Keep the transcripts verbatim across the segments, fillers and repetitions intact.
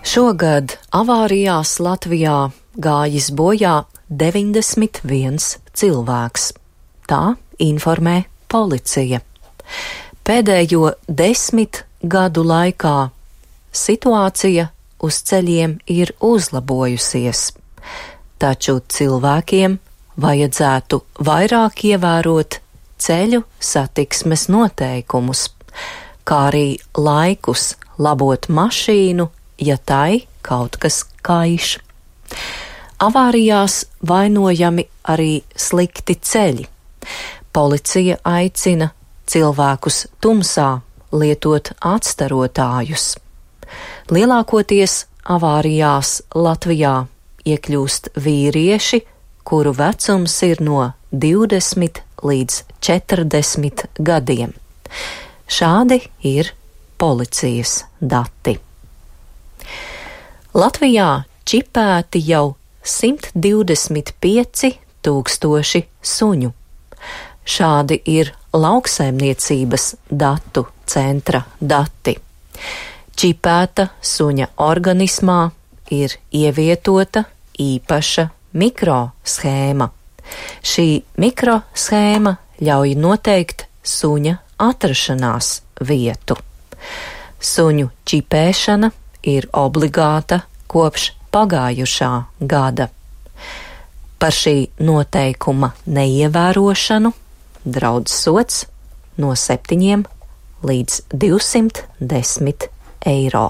Šogad avārijās Latvijā gājis bojā deviņdesmit viens cilvēks. Tā informē policija. Pēdējo desmit gadu laikā situācija uz ceļiem ir uzlabojusies, taču cilvēkiem vajadzētu vairāk ievērot ceļu satiksmes noteikumus, kā arī laikus labot mašīnu, ja tai kaut kas kaiš. Avārijās vainojami arī slikti ceļi. Policija aicina cilvēkus tumsā lietot atstarotājus. Lielākoties avārijās Latvijā iekļūst vīrieši, kuru vecums ir no divdesmit līdz četrdesmit gadiem. Šādi ir policijas dati. Latvijā čipēti jau simt divdesmit pieci tūkstoši suņu. Šādi ir lauksaimniecības datu centra dati. Čipēta suņa organismā ir ievietota īpaša mikroshēma. Šī mikroshēma ļauj noteikt suņa atrašanās vietu. Suņu čipēšana ir obligāta kopš pagājušā gada. Par šī noteikuma neievērošanu draudz sods no septiņiem līdz divsimt desmit eiro.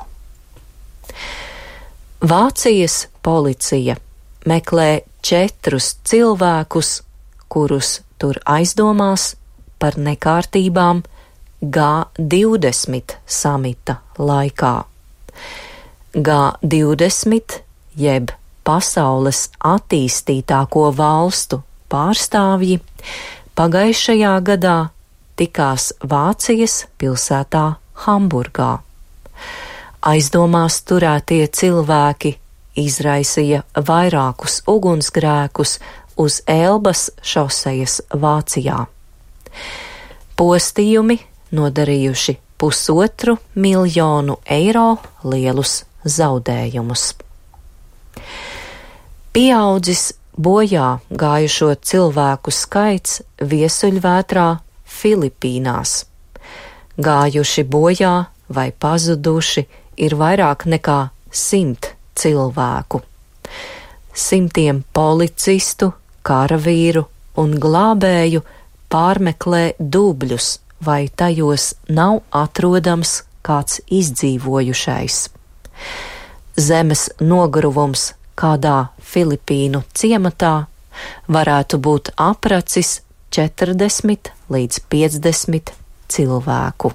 Vācijas policija meklē četrus cilvēkus, kurus tur aizdomās par nekārtībām G divdesmit samita laikā. G divdesmit jeb pasaules attīstītāko valstu pārstāvji pagājušajā gadā tikās Vācijas pilsētā Hamburgā. Aizdomās turētie cilvēki izraisīja vairākus ugunsgrēkus uz Elbas šosejas Vācijā. Postījumi nodarījuši pusotru miljonu eiro lielus zaudējumus. Pieaudzis bojā gājušo cilvēku skaits viesuļvētrā Filipīnās. Gājuši bojā vai pazuduši ir vairāk nekā simt cilvēku. Simtiem policistu, karavīru un glābēju pārmeklē dubļus, vai tajos nav atrodams kāds izdzīvojušais. Zemes nogruvums kādā Filipīnu ciematā varētu būt apracis četrdesmit līdz piecdesmit cilvēku.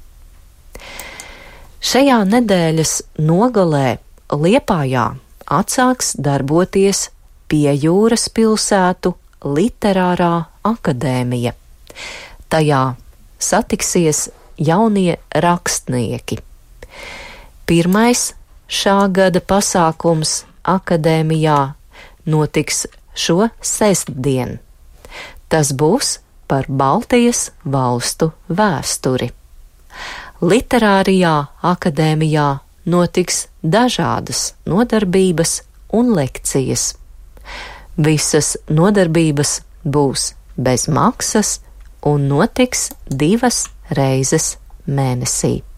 Šajā nedēļas nogalē Liepājā atsāks darboties Piejūras pilsētu literārā akadēmija. Tajā satiksies jaunie rakstnieki. Pirmais šā gada pasākums akadēmijā notiks šo sestdien. Tas būs par Baltijas valstu vēsturi. Literārijā akadēmijā notiks dažādas nodarbības un lekcijas. Visas nodarbības būs bez maksas un notiks divas reizes mēnesī.